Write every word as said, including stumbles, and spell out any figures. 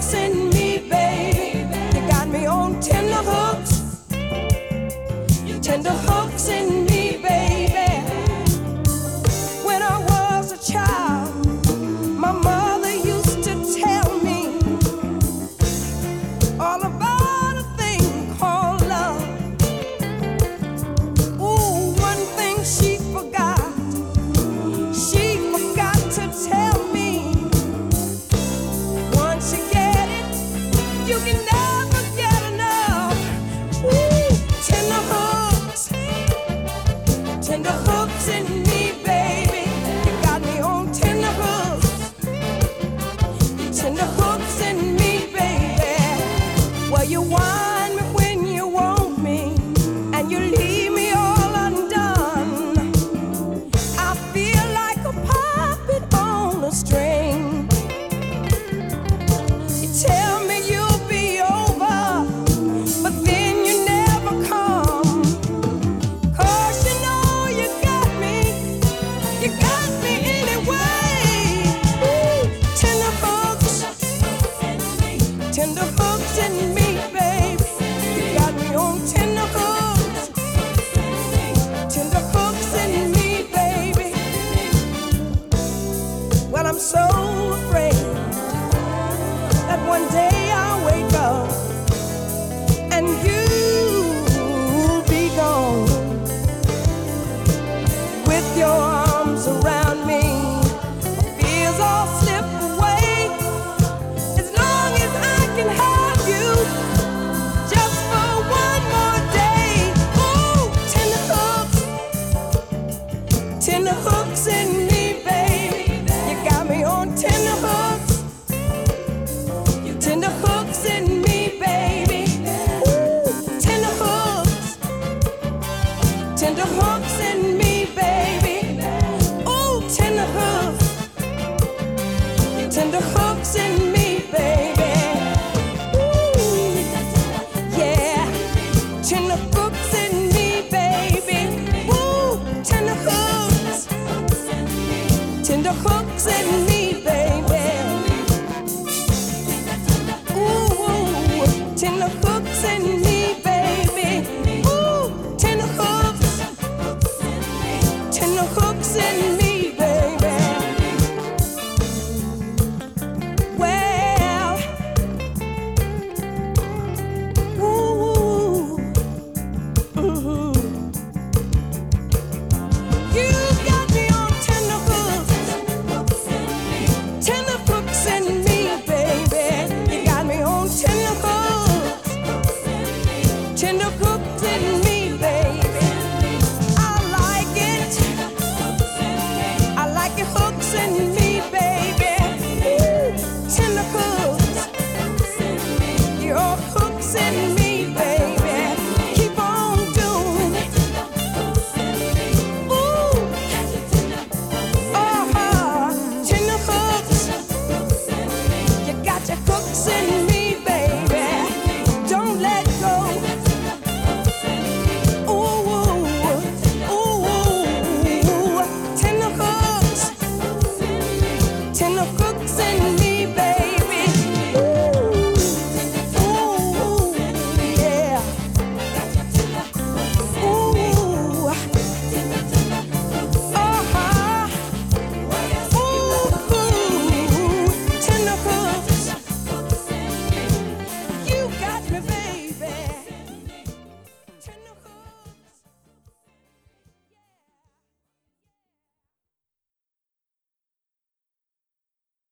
hooks in me, baby. You got me on tender hooks. Tender hooks in me, baby. When I was a child, my mother used to tell me all about a thing called love. Ooh, one thing she forgot. She forgot to tell me. Once you get it, you can never get enough. Ooh, tender hooks. Tender hooks in me, baby. You got me on tender hooks. Tender hooks in me, baby. Well, you wind me when you want me, and you leave me all undone. I feel like a puppet on a string. You tell me you'll be over, but then you never come. 'Cause you know you got me, you got me anyway. Ooh, tender hooks, tender hooks.